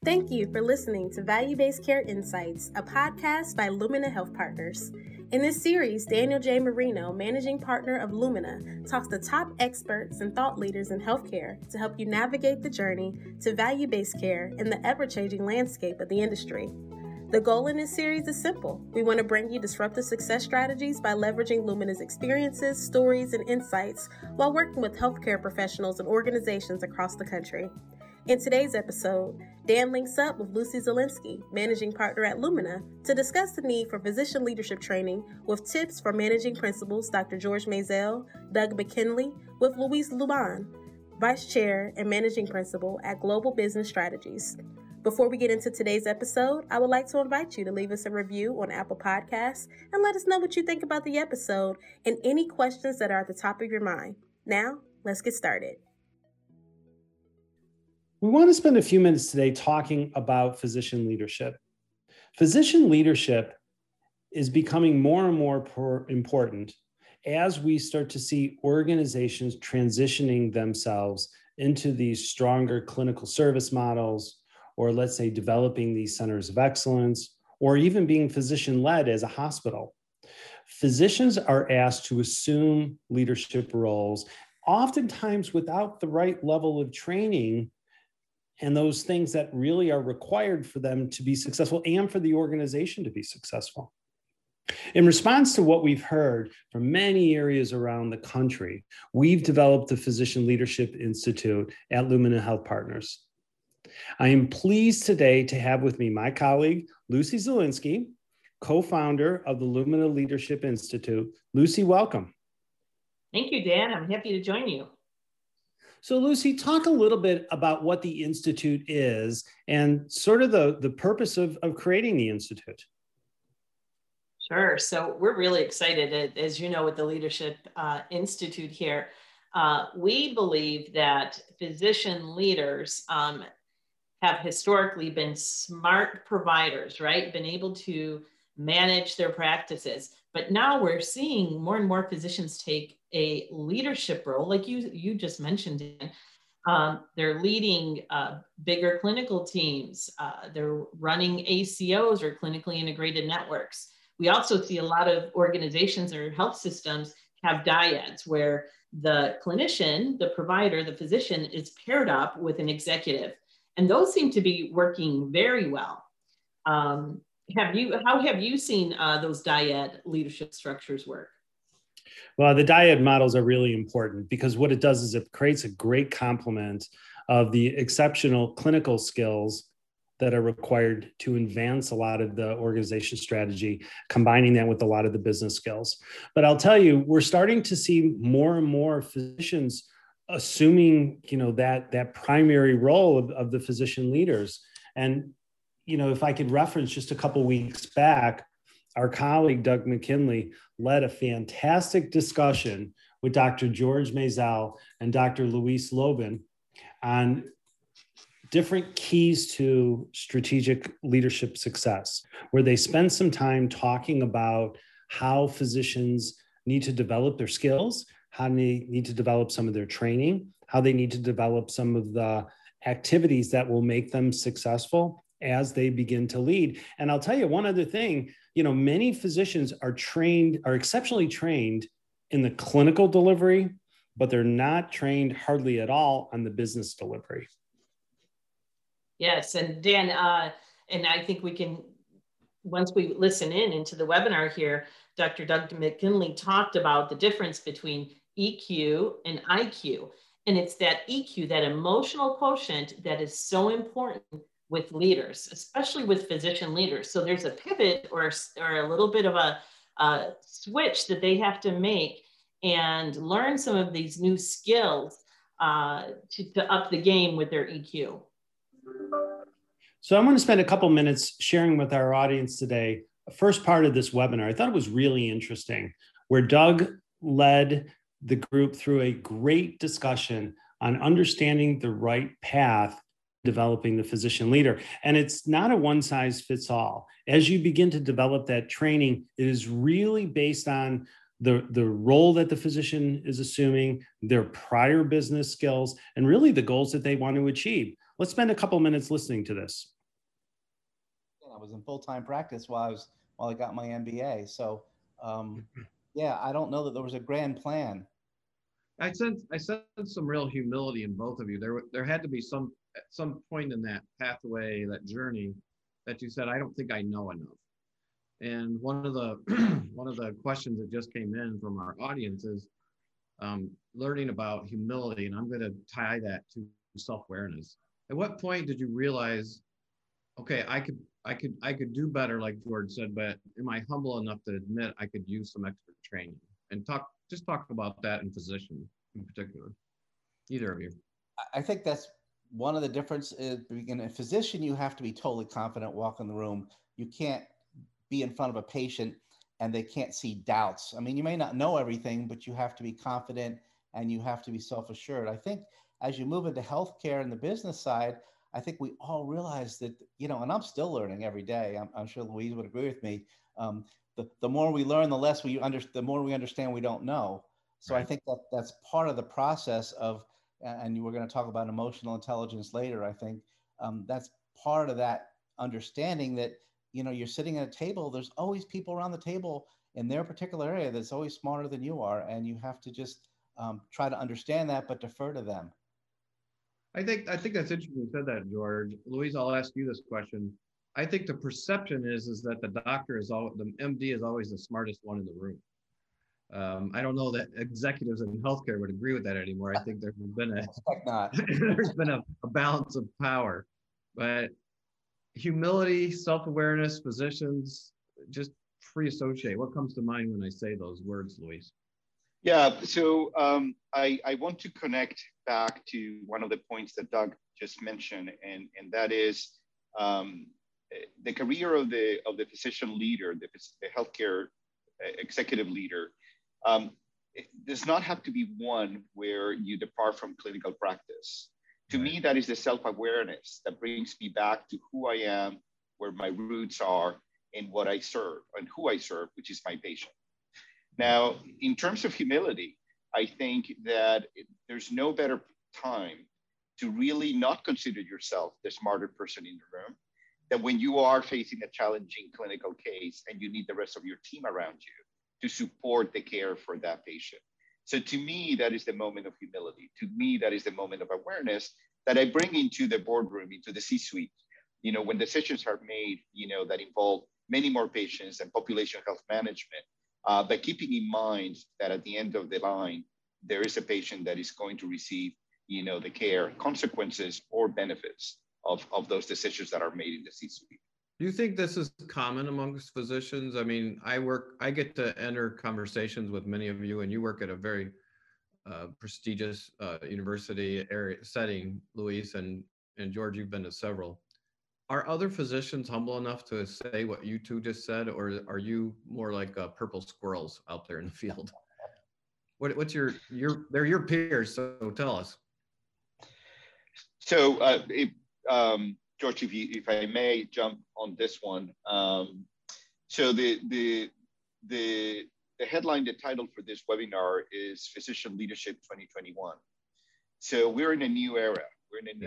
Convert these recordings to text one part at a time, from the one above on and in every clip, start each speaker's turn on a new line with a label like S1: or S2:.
S1: Thank you for listening to Value-Based Care Insights, a podcast by Lumina Health Partners. In this series, Daniel J. Marino, managing partner of Lumina, talks to top experts and thought leaders in healthcare to help you navigate the journey to value-based care in the ever-changing landscape of the industry. The goal in this series is simple. We want to bring you disruptive success strategies by leveraging Lumina's experiences, stories, and insights while working with healthcare professionals and organizations across the country. In today's episode, Dan links up with Lucy Zielinski, managing partner at Lumina, to discuss the need for physician leadership training with tips from managing principals Dr. George Maisel, Doug McKinley, with Luis Luban, vice chair and managing principal at Global Business Strategies. Before we get into today's episode, I would like to invite you to leave us a review on Apple Podcasts and let us know what you think about the episode and any questions that are at the top of your mind. Now, let's get started.
S2: We want to spend a few minutes today talking about physician leadership. Physician leadership is becoming more and more important as we start to see organizations transitioning themselves into these stronger clinical service models, or let's say developing these centers of excellence, or even being physician-led as a hospital. Physicians are asked to assume leadership roles, oftentimes without the right level of training and those things that really are required for them to be successful and for the organization to be successful. In response to what we've heard from many areas around the country, we've developed the Physician Leadership Institute at Lumina Health Partners. I am pleased today to have with me my colleague, Lucy Zielinski, co-founder of the Lumina Leadership Institute. Lucy, welcome.
S3: Thank you, Dan. I'm happy to join you.
S2: So Lucy, talk a little bit about what the Institute is and sort of the purpose of creating the Institute.
S3: Sure. So we're really excited, as you know, with the Leadership Institute here. We believe that physician leaders have historically been smart providers, right? Been able to manage their practices. But now we're seeing more and more physicians take a leadership role, like you just mentioned. They're leading bigger clinical teams. They're running ACOs or clinically integrated networks. We also see a lot of organizations or health systems have dyads where the clinician, the provider, the physician is paired up with an executive. And those seem to be working very well. How have you seen those dyad leadership structures work?
S2: Well, the dyad models are really important because what it does is it creates a great complement of the exceptional clinical skills that are required to advance a lot of the organization strategy, combining that with a lot of the business skills. But I'll tell you, we're starting to see more and more physicians assuming, that primary role of the physician leaders. And, if I could reference just a couple of weeks back, our colleague, Doug McKinley, led a fantastic discussion with Dr. George Maisel and Dr. Luis Luban on different keys to strategic leadership success, where they spend some time talking about how physicians need to develop their skills, how they need to develop some of their training, how they need to develop some of the activities that will make them successful as they begin to lead. And I'll tell you one other thing, many physicians are exceptionally trained in the clinical delivery, but they're not trained hardly at all on the business delivery.
S3: Yes, and Dan, and I think we can, once we listen into the webinar here, Dr. Doug McKinley talked about the difference between EQ and IQ. And it's that EQ, that emotional quotient, that is so important with leaders, especially with physician leaders. So there's a pivot or a little bit of a switch that they have to make and learn some of these new skills to up the game with their EQ.
S2: So I'm going to spend a couple minutes sharing with our audience today the first part of this webinar. I thought it was really interesting, where Doug led the group through a great discussion on understanding the right path developing the physician leader. And it's not a one size fits all. As you begin to develop that training, it is really based on the role that the physician is assuming, their prior business skills, and really the goals that they want to achieve. Let's spend a couple minutes listening to this.
S4: I was in full-time practice while I got my MBA. So, yeah, I don't know that there was a grand plan.
S5: I sense some real humility in both of you. There had to be at some point in that pathway, that journey, that you said, I don't think I know enough. And one of the one of the questions that just came in from our audience is learning about humility, and I'm going to tie that to self-awareness. At what point did you realize, okay, I could do better, like George said, but am I humble enough to admit I could use some extra training? And talk about that in physician in particular, either of you.
S4: I think that's one of the differences. In a physician, you have to be totally confident, walk in the room. You can't be in front of a patient and they can't see doubts. I mean, you may not know everything, but you have to be confident and you have to be self-assured. I think as you move into healthcare and the business side, I think we all realize that, and I'm still learning every day. I'm sure Louise would agree with me. The more we learn, the more we understand we don't know. So right. I think that's part of the process of, and we're going to talk about emotional intelligence later. I think that's part of that understanding that, you're sitting at a table, there's always people around the table in their particular area that's always smarter than you are. And you have to just try to understand that, but defer to them.
S5: I think that's interesting you said that, George. Louise, I'll ask you this question. I think the perception is that the MD is always the smartest one in the room. I don't know that executives in healthcare would agree with that anymore. I think there's been a balance of power, but humility, self-awareness, physicians, just free associate. What comes to mind when I say those words, Louise?
S6: Yeah, so I want to connect back to one of the points that Doug just mentioned, and that is the career of the physician leader, the healthcare executive leader. It does not have to be one where you depart from clinical practice. To me, that is the self-awareness that brings me back to who I am, where my roots are, and what I serve, and who I serve, which is my patient. Now, in terms of humility, I think that there's no better time to really not consider yourself the smarter person in the room than when you are facing a challenging clinical case and you need the rest of your team around you to support the care for that patient. So to me, that is the moment of humility. To me, that is the moment of awareness that I bring into the boardroom, into the C-suite. When decisions are made, that involve many more patients and population health management, but keeping in mind that at the end of the line, there is a patient that is going to receive, the care, consequences, or benefits of those decisions that are made in the C-suite.
S5: Do you think this is common amongst physicians? I mean, I get to enter conversations with many of you, and you work at a very prestigious university area setting, Louise, and George, you've been to several. Are other physicians humble enough to say what you two just said, or are you more like purple squirrels out there in the field? What's they're your peers, so tell us.
S6: So, George, if I may jump on this one. So the headline, the title for this webinar is Physician Leadership 2021. So we're in a new era. We're in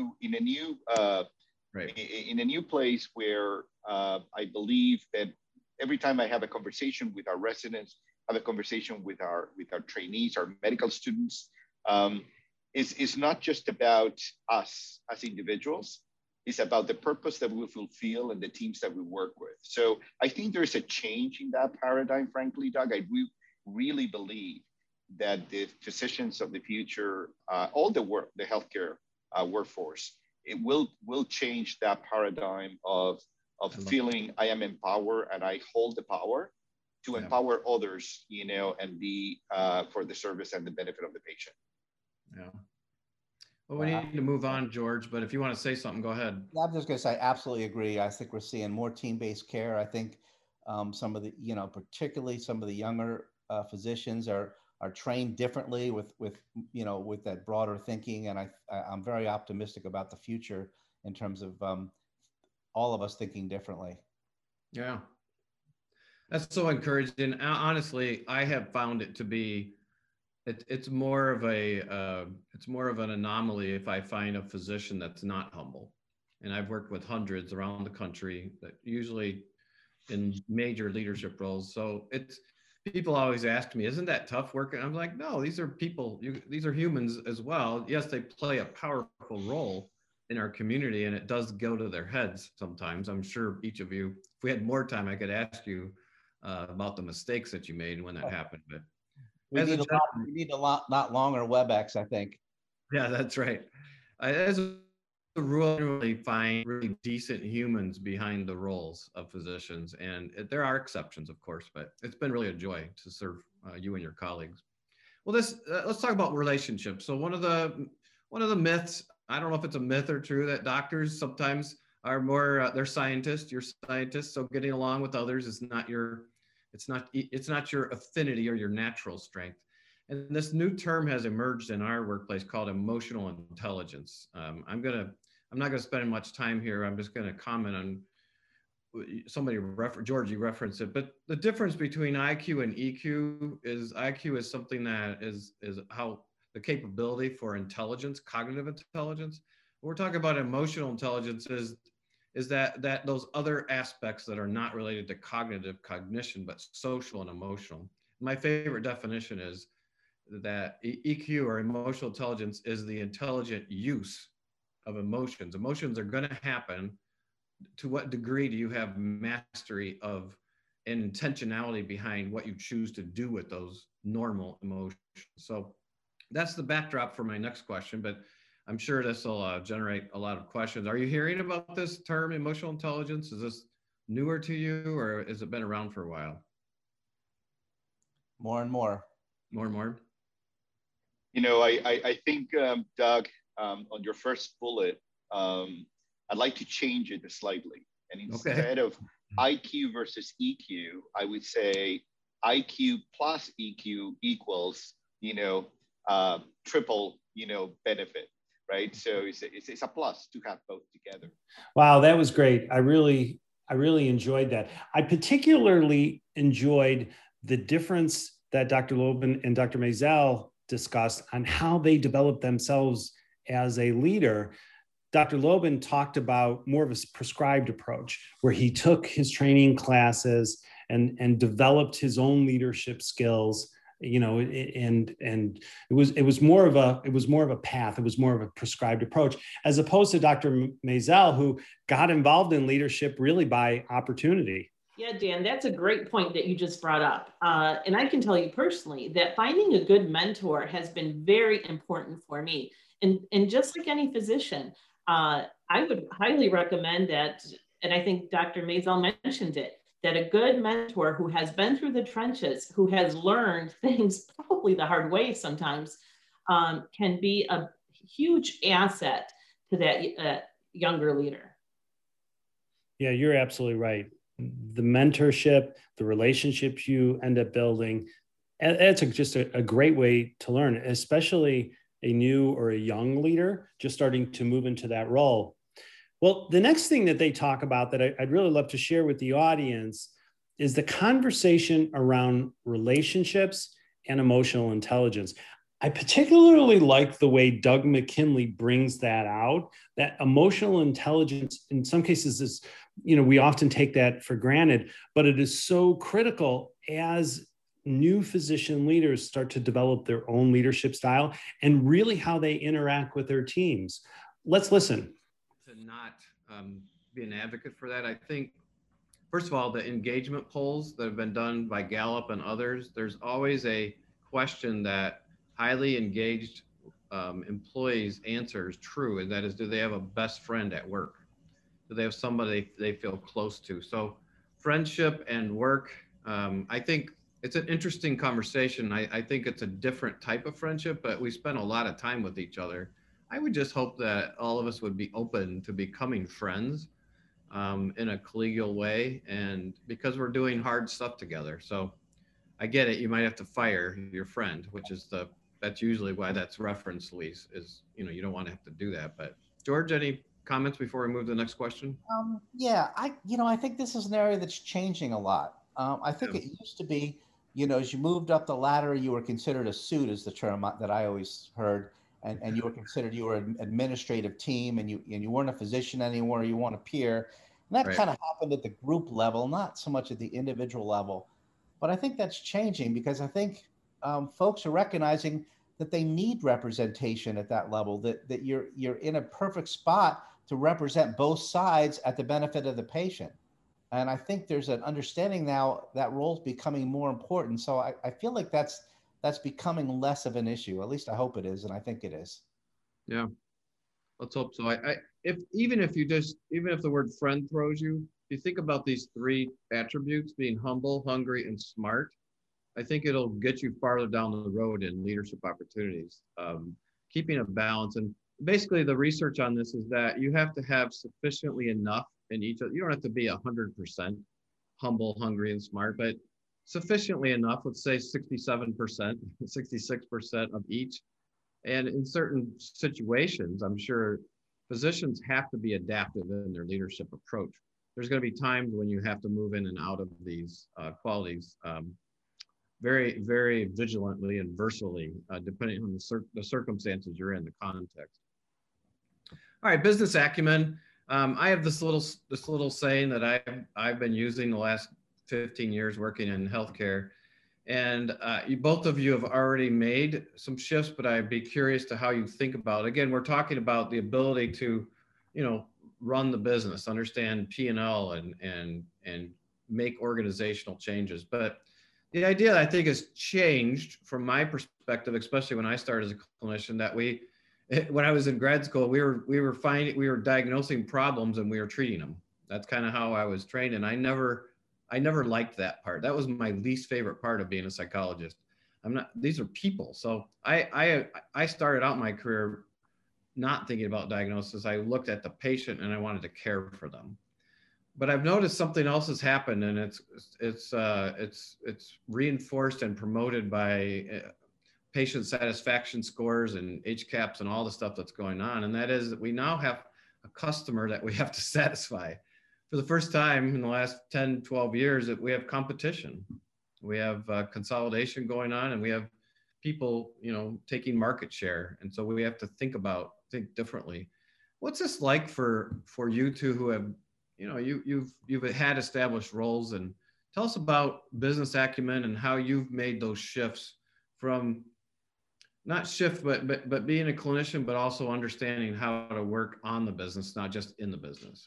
S6: a new place where I believe that every time I have a conversation with our residents, have a conversation with our trainees, our medical students, it's not just about us as individuals. It's about the purpose that we fulfill and the teams that we work with. So I think there's a change in that paradigm, frankly, Doug. I really believe that the physicians of the future, all the healthcare workforce, it will change that paradigm of feeling I am empowered and I hold the power to empower others, and be for the service and the benefit of the patient.
S5: Yeah. Well, we need to move on, George, but if you want to say something, go ahead.
S4: I'm just going to say, I absolutely agree. I think we're seeing more team-based care. I think some of the, particularly some of the younger physicians are trained differently with that broader thinking. And I'm very optimistic about the future in terms of all of us thinking differently.
S5: Yeah. That's so encouraging. Honestly, I have found it to be, it's more of an anomaly if I find a physician that's not humble. and I've worked with hundreds around the country, that usually in major leadership roles. So people always ask me, isn't that tough work? And I'm like, no, these are people, these are humans as well. Yes, they play a powerful role in our community, and it does go to their heads sometimes. I'm sure each of you, if we had more time, I could ask you about the mistakes that you made and when that happened. But
S4: we need a lot longer WebEx, I think.
S5: Yeah, that's right. As a rule, really find really decent humans behind the roles of physicians, and there are exceptions, of course, but it's been really a joy to serve you and your colleagues. Well, let's talk about relationships. So one of the myths, I don't know if it's a myth or true, that doctors sometimes are more they're scientists. You're scientists, so getting along with others is not your it's not your affinity or your natural strength. And this new term has emerged in our workplace called emotional intelligence. I'm not gonna spend much time here. I'm just gonna comment on George, you referenced it, but the difference between IQ and EQ is IQ is something that is how the capability for intelligence, cognitive intelligence. We're talking about emotional intelligence is that those other aspects that are not related to cognition, but social and emotional. My favorite definition is that EQ, or emotional intelligence, is the intelligent use of emotions. Emotions are going to happen. To what degree do you have mastery of and intentionality behind what you choose to do with those normal emotions? So that's the backdrop for my next question, but I'm sure this will generate a lot of questions. Are you hearing about this term, emotional intelligence? Is this newer to you, or has it been around for a while?
S4: More and more.
S5: More and more?
S6: You know, I think, Doug, on your first bullet, I'd like to change it slightly. And instead of IQ versus EQ, I would say IQ plus EQ equals, triple, benefit, right? So it's a plus to have both together.
S2: Wow, that was great. I really enjoyed that. I particularly enjoyed the difference that Dr. Lobban and Dr. Maisel discussed on how they developed themselves as a leader. Dr. Lobban talked about more of a prescribed approach, where he took his training classes and developed his own leadership skills, and it was more of a path. It was more of a prescribed approach, as opposed to Dr. Maisel, who got involved in leadership really by opportunity.
S3: Yeah, Dan, that's a great point that you just brought up. And I can tell you personally that finding a good mentor has been very important for me. And just like any physician, I would highly recommend that, and I think Dr. Maisel mentioned it, that a good mentor who has been through the trenches, who has learned things probably the hard way sometimes, can be a huge asset to that younger leader.
S2: Yeah, you're absolutely right. The mentorship, the relationships you end up building, it's just a great way to learn, especially a new or a young leader just starting to move into that role. Well, the next thing that they talk about that I'd really love to share with the audience is the conversation around relationships and emotional intelligence. I particularly like the way Doug McKinley brings that out, that emotional intelligence in some cases is, we often take that for granted, but it is so critical as new physician leaders start to develop their own leadership style and really how they interact with their teams. Let's listen.
S5: To not be an advocate for that, I think, first of all, the engagement polls that have been done by Gallup and others, there's always a question that highly engaged employees answer is true, and that is, do they have a best friend at work? Do they have somebody they feel close to? So friendship and work, I think it's an interesting conversation. I think it's a different type of friendship, but we spend a lot of time with each other. I would just hope that all of us would be open to becoming friends in a collegial way, and because we're doing hard stuff together. So I get it. You might have to fire your friend, which is that's usually why that's referenced, Luis, is, you don't want to have to do that. But George, any comments before we move to the next question?
S4: Yeah, I think this is an area that's changing a lot. I think it used to be, as you moved up the ladder, you were considered a suit, is the term that I always heard. and you were considered, you were an administrative team, and you weren't a physician anymore, you weren't a peer. And that
S5: Right.
S4: kind of happened at the group level, not so much at the individual level. But I think that's changing because I think folks are recognizing that they need representation at that level, that you're in a perfect spot to represent both sides at the benefit of the patient. And I think there's an understanding now that role's becoming more important. So I feel like that's becoming less of an issue. At least I hope it is, and I think it is.
S5: Yeah, let's hope so. Even if the word friend throws you, if you think about these three attributes, being humble, hungry, and smart, I think it'll get you farther down the road in leadership opportunities. Keeping a balance, and basically the research on this is that you have to have sufficiently enough in each. You don't have to be 100% humble, hungry, and smart, but sufficiently enough. Let's say 67%, 66% of each. And in certain situations, I'm sure physicians have to be adaptive in their leadership approach. There's going to be times when you have to move in and out of these qualities very, very vigilantly and versatily, depending on the circumstances you're in, the context. All right, business acumen. I have this little saying that I've been using the last 15 years working in healthcare, and both of you have already made some shifts, but I'd be curious to how you think about it. Again, we're talking about the ability to, run the business, understand P&L, and make organizational changes. But the idea, I think, has changed from my perspective, especially when I started as a clinician, that when I was in grad school, we were diagnosing problems and we were treating them. That's kind of how I was trained. And I never liked that part. That was my least favorite part of being a psychologist. These are people. So I started out my career not thinking about diagnosis. I looked at the patient and I wanted to care for them. But I've noticed something else has happened, and it's reinforced and promoted by patient satisfaction scores and HCAHPS and all the stuff that's going on. And that is that we now have a customer that we have to satisfy. For the first time in the last 10, 12 years, that we have competition. We have consolidation going on, and we have people, taking market share. And so we have to think differently. What's this like for you two who have, you've had established roles, and tell us about business acumen and how you've made those shifts from but being a clinician, but also understanding how to work on the business, not just in the business.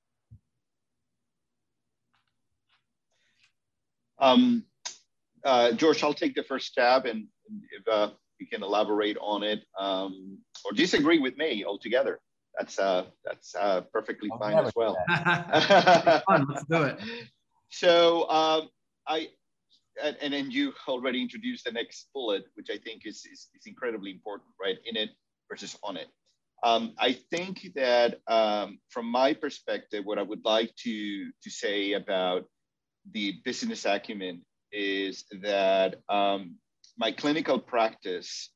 S6: George, I'll take the first stab, and if you can elaborate on it, or disagree with me altogether. That's perfectly fine as well.
S5: Let's do it.
S6: So and then you already introduced the next bullet, which I think is incredibly important, right? In it versus on it. I think that from my perspective, what I would like to say about the business acumen is that my clinical practice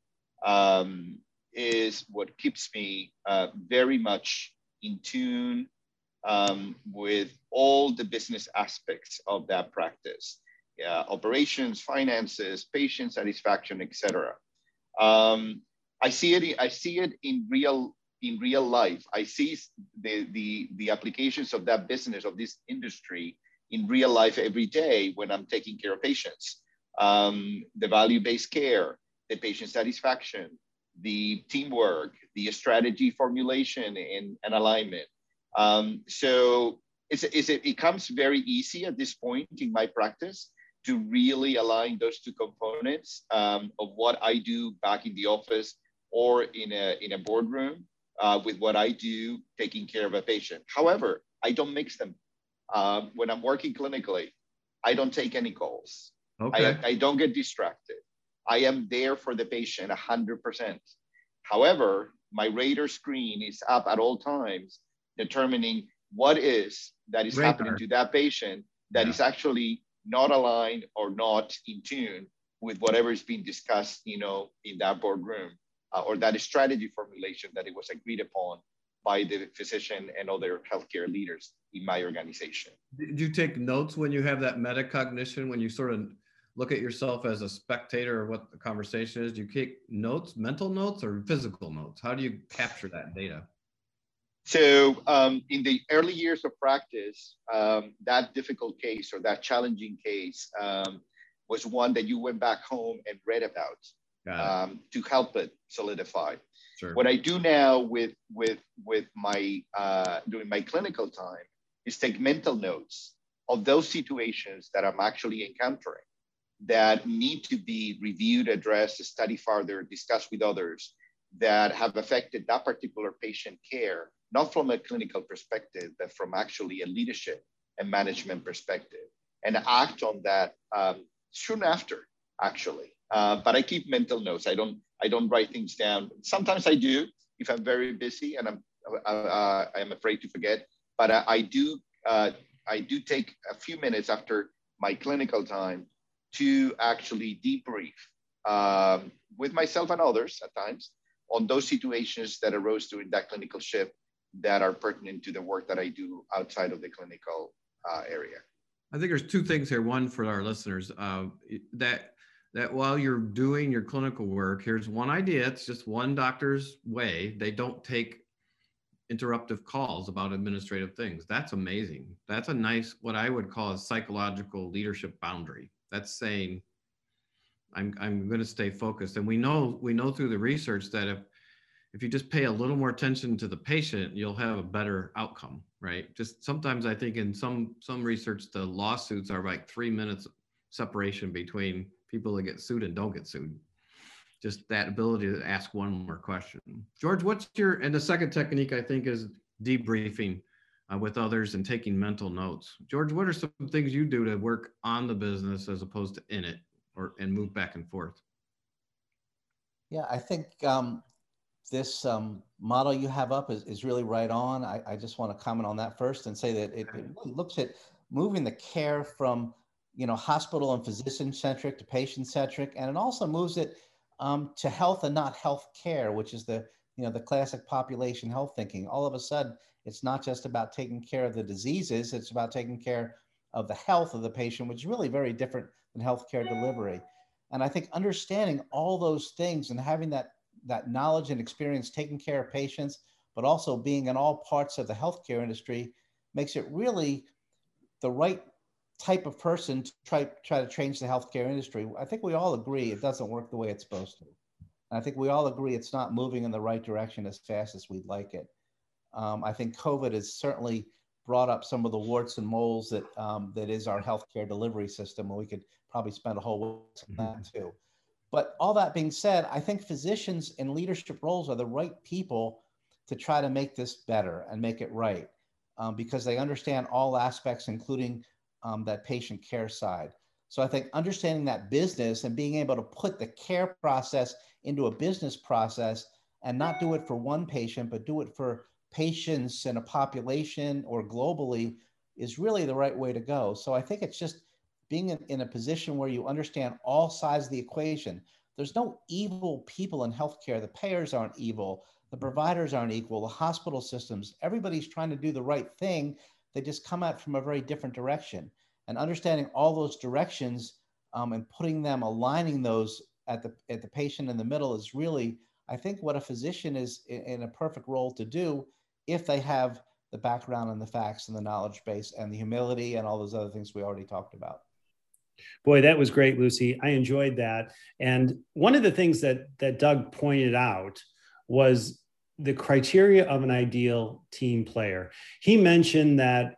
S6: is what keeps me very much in tune with all the business aspects of that practice, operations, finances, patient satisfaction, etc. I see it in real life. I see the applications of that business, of this industry, in real life every day when I'm taking care of patients. The value-based care, the patient satisfaction, the teamwork, the strategy formulation and alignment. So it becomes very easy at this point in my practice to really align those two components of what I do back in the office or in a boardroom with what I do taking care of a patient. However, I don't mix them. When I'm working clinically, I don't take any calls.
S5: Okay.
S6: I don't get distracted. I am there for the patient 100%. However, my radar screen is up at all times, determining what is happening to that patient that is actually not aligned or not in tune with whatever is being discussed, in that boardroom or that strategy formulation that it was agreed upon by the physician and other healthcare leaders in my organization.
S5: Do you take notes when you have that metacognition, when you sort of look at yourself as a spectator of what the conversation is? Do you take notes, mental notes, or physical notes? How do you capture that data?
S6: So in the early years of practice, that difficult case or that challenging case was one that you went back home and read about to help it solidify.
S5: Sure.
S6: What I do now with my during my clinical time is take mental notes of those situations that I'm actually encountering that need to be reviewed, addressed, studied further, discussed with others that have affected that particular patient care, not from a clinical perspective, but from actually a leadership and management perspective, and act on that soon after, actually. But I keep mental notes. I don't write things down. Sometimes I do if I'm very busy and I'm afraid to forget. But I do take a few minutes after my clinical time to actually debrief with myself and others at times on those situations that arose during that clinical shift that are pertinent to the work that I do outside of the clinical area.
S5: I think there's two things here. One, for our listeners, that while you're doing your clinical work, here's one idea. It's just one doctor's way. They don't take interruptive calls about administrative things. That's amazing. That's a nice, what I would call a psychological leadership boundary. That's saying, I'm going to stay focused. And we know through the research that if you just pay a little more attention to the patient, you'll have a better outcome, right? Just sometimes I think in some research, the lawsuits are like 3 minutes separation between people that get sued and don't get sued. Just that ability to ask one more question. George, and the second technique I think is debriefing with others and taking mental notes. George, what are some things you do to work on the business as opposed to in it, and move back and forth?
S4: Yeah, I think this model you have up is really right on. I just want to comment on that first and say that it really looks at moving the care from hospital and physician centric to patient centric, and it also moves it to health and not health care, which is the classic population health thinking. All of a sudden, it's not just about taking care of the diseases; it's about taking care of the health of the patient, which is really very different than healthcare delivery. And I think understanding all those things and having that knowledge and experience taking care of patients, but also being in all parts of the healthcare industry, makes it really the right type of person to try to change the healthcare industry. I think we all agree it doesn't work the way it's supposed to. And I think we all agree it's not moving in the right direction as fast as we'd like it. I think COVID has certainly brought up some of the warts and moles that is our healthcare delivery system, and we could probably spend a whole week on that too. But all that being said, I think physicians in leadership roles are the right people to try to make this better and make it right, because they understand all aspects, including that patient care side. So I think understanding that business and being able to put the care process into a business process and not do it for one patient, but do it for patients in a population or globally is really the right way to go. So I think it's just being in a position where you understand all sides of the equation. There's no evil people in healthcare. The payers aren't evil. The providers aren't equal. The hospital systems, everybody's trying to do the right thing. They just come out from a very different direction. And understanding all those directions and putting them, aligning those at the patient in the middle is really, I think, what a physician is in a perfect role to do if they have the background and the facts and the knowledge base and the humility and all those other things we already talked about.
S2: Boy, that was great, Lucy. I enjoyed that. And one of the things that Doug pointed out was the criteria of an ideal team player. He mentioned that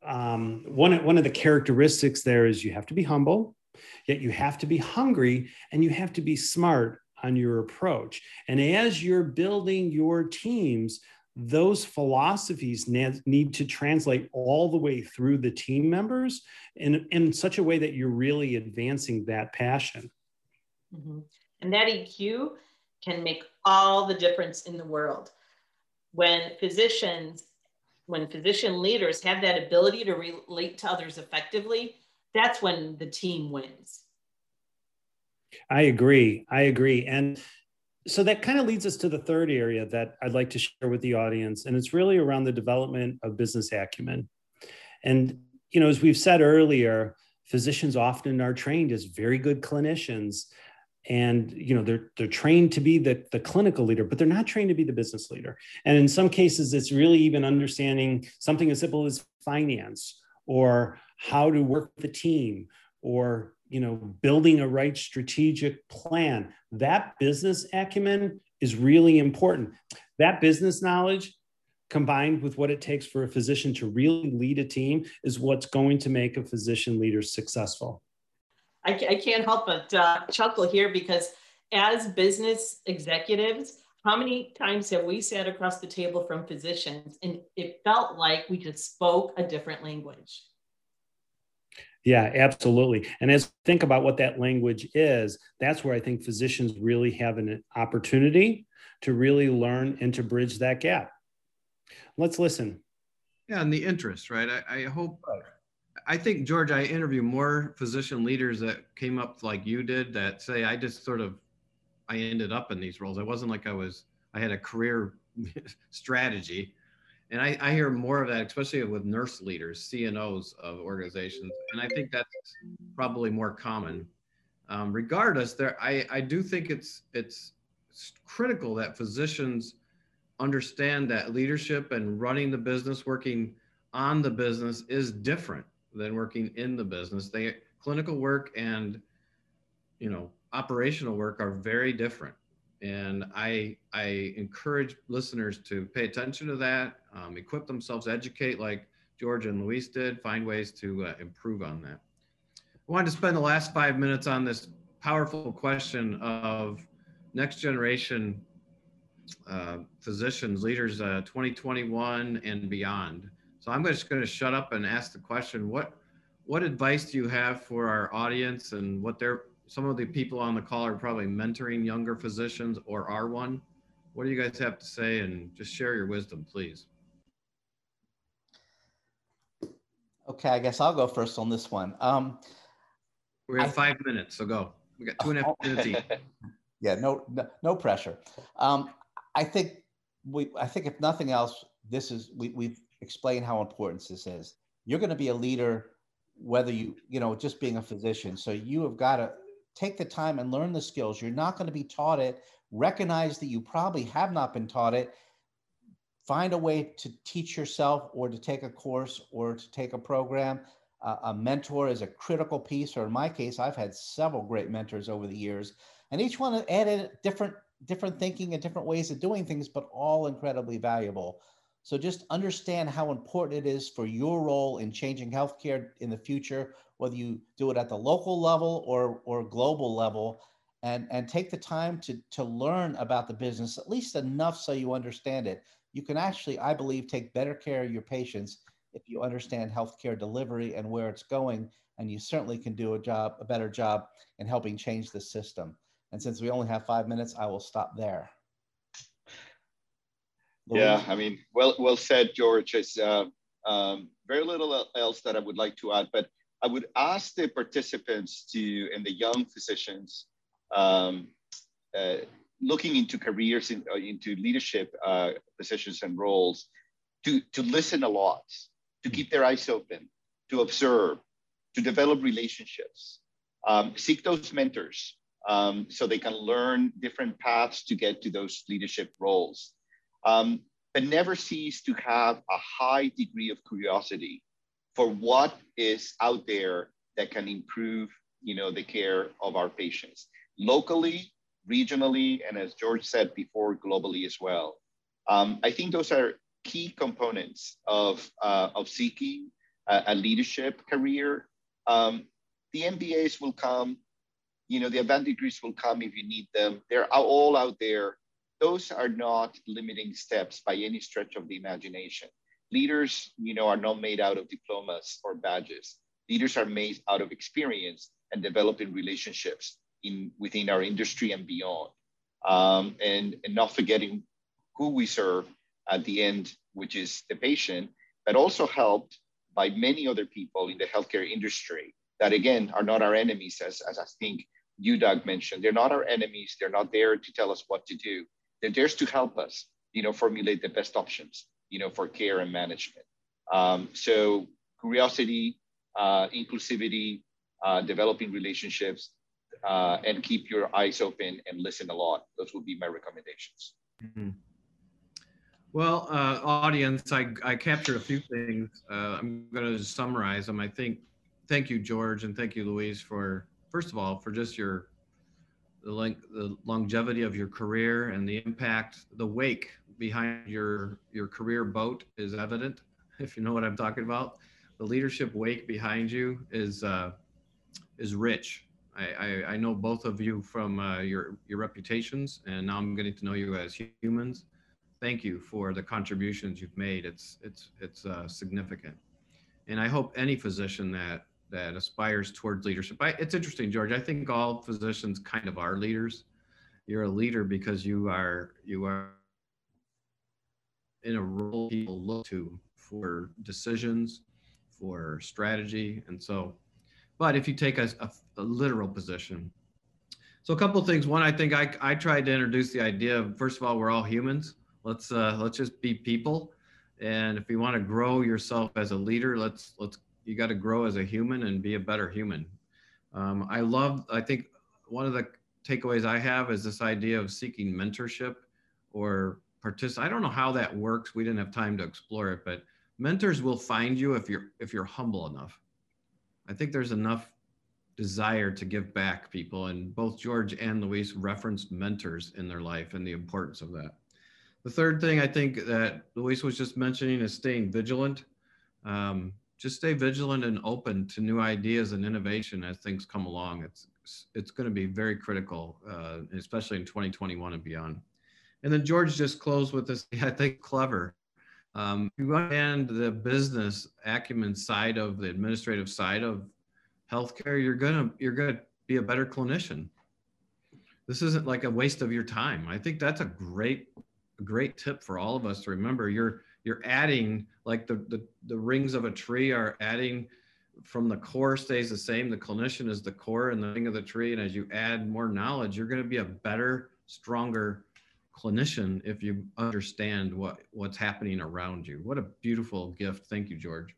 S2: one of the characteristics there is you have to be humble, yet you have to be hungry, and you have to be smart on your approach. And as you're building your teams, those philosophies need to translate all the way through the team members in such a way that you're really advancing that passion.
S3: Mm-hmm. And that EQ can make all the difference in the world. When physician leaders have that ability to relate to others effectively, that's when the team wins.
S2: I agree. And so that kind of leads us to the third area that I'd like to share with the audience. And it's really around the development of business acumen. And, as we've said earlier, physicians often are trained as very good clinicians, and they're trained to be the clinical leader, but they're not trained to be the business leader. And in some cases, it's really even understanding something as simple as finance, or how to work with a team, or building a right strategic plan. That business acumen is really important. That business knowledge, combined with what it takes for a physician to really lead a team, is what's going to make a physician leader successful.
S3: I can't help but chuckle here, because as business executives, how many times have we sat across the table from physicians and it felt like we just spoke a different language?
S2: Yeah, absolutely. And as I think about what that language is, that's where I think physicians really have an opportunity to really learn and to bridge that gap. Let's listen.
S5: Yeah, and the interest, right? I think, George, I interview more physician leaders that came up like you did, that say, I ended up in these roles. It wasn't like I had a career strategy. And I hear more of that, especially with nurse leaders, CNOs of organizations. And I think that's probably more common. Regardless, I do think it's critical that physicians understand that leadership and running the business, working on the business, is different than working in the business. Clinical work and operational work are very different. And I encourage listeners to pay attention to that, equip themselves, educate like George and Luis did, find ways to improve on that. I wanted to spend the last 5 minutes on this powerful question of next generation physicians, leaders, 2021 and beyond. So I'm just going to shut up and ask the question, what advice do you have for our audience, and some of the people on the call are probably mentoring younger physicians or are one. What do you guys have to say? And just share your wisdom, please.
S4: Okay, I guess I'll go first on this one.
S5: We have 5 minutes, so go. We got 2.5 minutes each.
S4: Yeah, no pressure. I think if nothing else, we've explained how important this is. You're going to be a leader, whether just being a physician. So you have got to take the time and learn the skills. You're not going to be taught it. Recognize that you probably have not been taught it. Find a way to teach yourself, or to take a course, or to take a program. A mentor is a critical piece, or in my case, I've had several great mentors over the years, and each one added different thinking and different ways of doing things, but all incredibly valuable. So just understand how important it is for your role in changing healthcare in the future, whether you do it at the local level or global level, and take the time to learn about the business, at least enough so you understand it. You can actually, I believe, take better care of your patients if you understand healthcare delivery and where it's going, and you certainly can do a better job in helping change the system. And since we only have 5 minutes, I will stop there. Luis?
S6: Yeah, I mean, well said, George. It's very little else that I would like to add, but I would ask the participants and the young physicians looking into careers into leadership positions and roles to listen a lot, to keep their eyes open, to observe, to develop relationships, seek those mentors so they can learn different paths to get to those leadership roles. But never cease to have a high degree of curiosity for what is out there that can improve, the care of our patients, locally, regionally, and as George said before, globally as well. I think those are key components of seeking a leadership career. The MBAs will come, the advanced degrees will come if you need them. They're all out there. Those are not limiting steps by any stretch of the imagination. Leaders, are not made out of diplomas or badges. Leaders are made out of experience and developing relationships within our industry and beyond. And not forgetting who we serve at the end, which is the patient, but also helped by many other people in the healthcare industry that, again, are not our enemies, as I think you, Doug, mentioned. They're not our enemies. They're not there to tell us what to do. They're there to help us, formulate the best options, for care and management. So curiosity, inclusivity, developing relationships, and keep your eyes open and listen a lot. Those would be my recommendations.
S5: Mm-hmm. Well, audience, I captured a few things. I'm going to summarize them. Thank you, George, and thank you, Luis, for, first of all, for just the longevity of your career and the impact. The wake behind your career boat is evident, if you know what I'm talking about. The leadership wake behind you is rich. I know both of you from your reputations, and now I'm getting to know you as humans. Thank you for the contributions you've made. It's significant, and I hope any physician that aspires towards leadership. It's interesting, George. I think all physicians kind of are leaders. You're a leader because you are in a role people look to for decisions, for strategy, and so. But if you take a literal position, so a couple of things. One, I think I tried to introduce the idea of, first of all, we're all humans. Let's just be people, and if you want to grow yourself as a leader, you got to grow as a human and be a better human. I think one of the takeaways I have is this idea of seeking mentorship or I don't know how that works. We didn't have time to explore it, but mentors will find you if you're humble enough. I think there's enough desire to give back, people, and both George and Luis referenced mentors in their life and the importance of that. The third thing I think that Luis was just mentioning is staying vigilant. Just stay vigilant and open to new ideas and innovation as things come along. It's going to be very critical, especially in 2021 and beyond. And then George just closed with this, I think, clever. You understand the business acumen side of the administrative side of healthcare, you're gonna be a better clinician. This isn't like a waste of your time. I think that's a great tip for all of us to remember. You're adding, like the rings of a tree are adding, from the core stays the same. The clinician is the core and the ring of the tree. And as you add more knowledge, you're going to be a better, stronger clinician if you understand what's happening around you. What a beautiful gift. Thank you, George.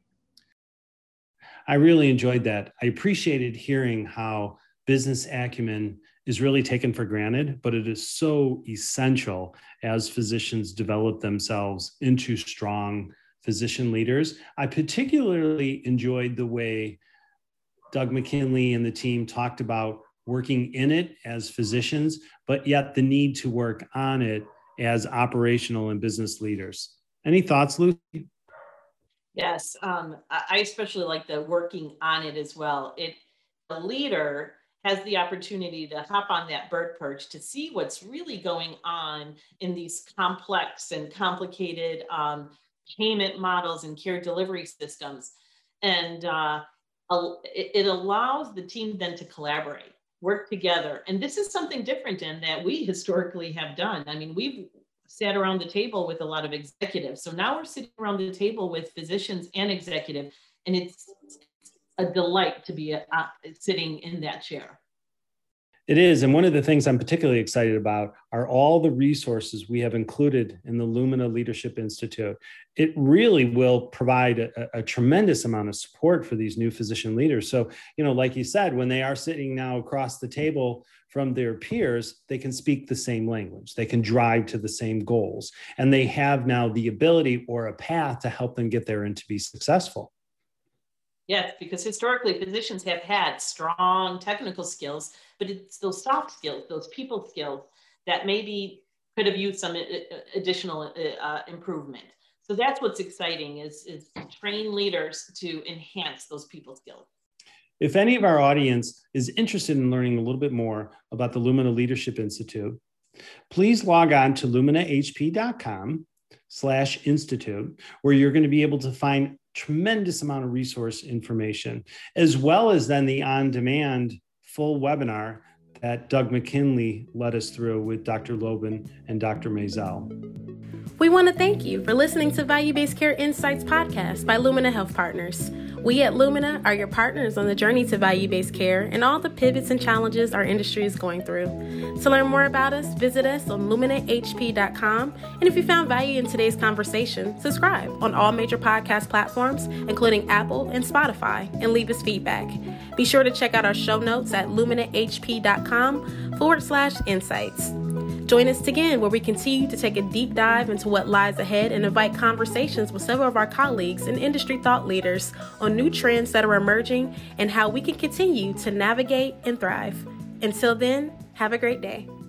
S2: I really enjoyed that. I appreciated hearing how business acumen is really taken for granted, but it is so essential as physicians develop themselves into strong physician leaders. I particularly enjoyed the way Doug McKinley and the team talked about working in it as physicians, but yet the need to work on it as operational and business leaders. Any thoughts, Lucy?
S3: Yes, I especially like the working on it as well. The leader has the opportunity to hop on that bird perch to see what's really going on in these complex and complicated payment models and care delivery systems. And it allows the team then to collaborate, work together. And this is something different in that we historically have done. I mean, we've sat around the table with a lot of executives. So now we're sitting around the table with physicians and executives, and it's a delight to be sitting in that chair.
S2: It is. And one of the things I'm particularly excited about are all the resources we have included in the Lumina Leadership Institute. It really will provide a tremendous amount of support for these new physician leaders. So, like you said, when they are sitting now across the table from their peers, they can speak the same language. They can drive to the same goals. And they have now the ability or a path to help them get there and to be successful.
S3: Yes, because historically physicians have had strong technical skills, but it's those soft skills, those people skills that maybe could have used some additional improvement. So that's what's exciting is to train leaders to enhance those people skills.
S2: If any of our audience is interested in learning a little bit more about the Lumina Leadership Institute, please log on to luminahp.com/institute, where you're going to be able to find tremendous amount of resource information, as well as then the on-demand full webinar that Doug McKinley led us through with Dr. Lobban and Dr. Maisel.
S1: We want to thank you for listening to Value-Based Care Insights podcast by Lumina Health Partners. We at Lumina are your partners on the journey to value-based care and all the pivots and challenges our industry is going through. To learn more about us, visit us on luminahp.com. And if you found value in today's conversation, subscribe on all major podcast platforms, including Apple and Spotify, and leave us feedback. Be sure to check out our show notes at luminahp.com/insights. Join us again where we continue to take a deep dive into what lies ahead and invite conversations with several of our colleagues and industry thought leaders on new trends that are emerging and how we can continue to navigate and thrive. Until then, have a great day.